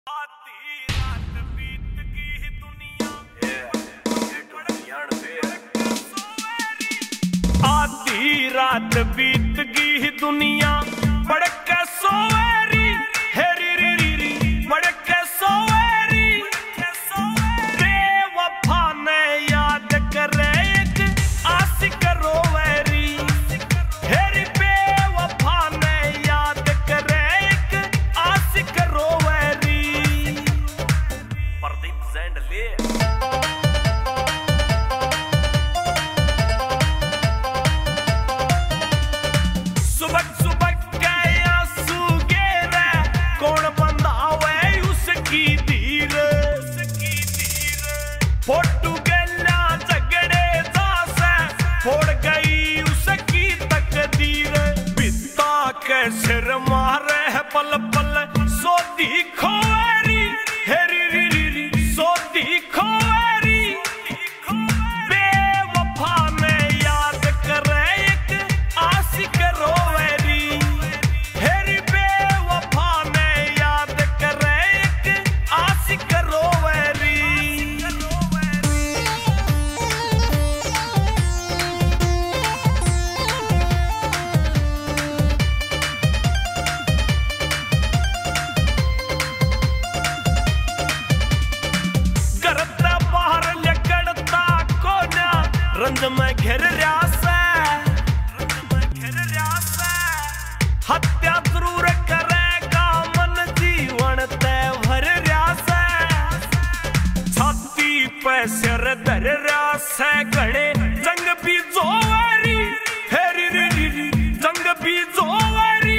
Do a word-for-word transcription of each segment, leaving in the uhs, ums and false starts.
आधी रात बीत गई दुनिया आधी रात बीत गई दुनिया बड़क सोवेरी हेरी री री री बड़क सोवेरी बेवफा ने याद करे एक आशिक रोवेरी हेरी बेवफा ने याद करे एक आशिक रोवेरी प्रदीप ज़ैंडले फोटू गल्ला झगड़े जासे फोड़ गई उसकी तकदीर बिता के सिर मारे है पल पल सोती खोरी हेरी री री री सोती खोरी बेवफा ने याद करे एक आशिक रोवेरी हेरी बेवफा ने याद करे एक आशिक रोवेरी रंज में घेर रहा हत्या जरूर करेगा मन जीवन ते भर रहा छाती पे सिर धर रहा गड़े जंग भी जोवरी हेरी री री री जंग भी जोवरी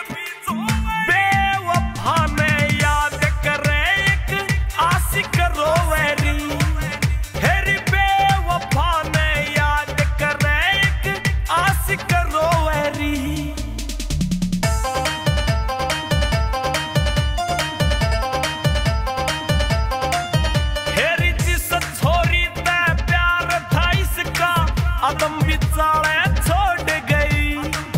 बेवफा ने याद करे एक आशिक रोवेरी हेरी बेवफा ने याद करे एक आशिक रोवेरी हेरी जिस छोरी ते प्यार था इसका आदम बिचाले छोड़ गई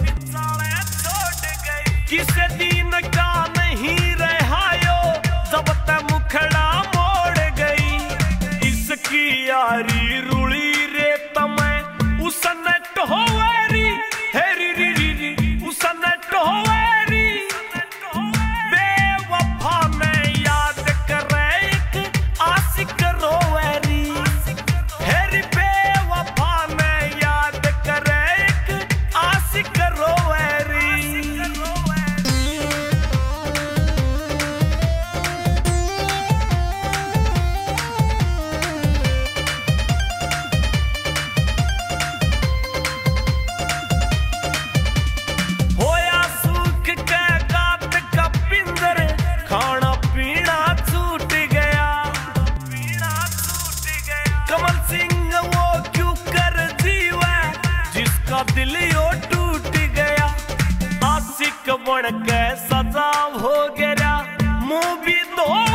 किसे दिन का नहीं रहायो जब ते मुखड़ा मोड़ गई इसकी यारी रुली रे तमें उसने टोवेरी हेरी री री री उसने टोवेरी बेवफा ने याद करे एक आशिक रोवेरी हेरी बेवफा ने याद करे एक आशिक रोवेरी होया सूख के गात का पिंजर खाना पीना छूट गया कमल सिंह वो क्यों कर जीवे जिसका दिल यो टूट गया आशिक बन के सजा हो गया मुंह भी दो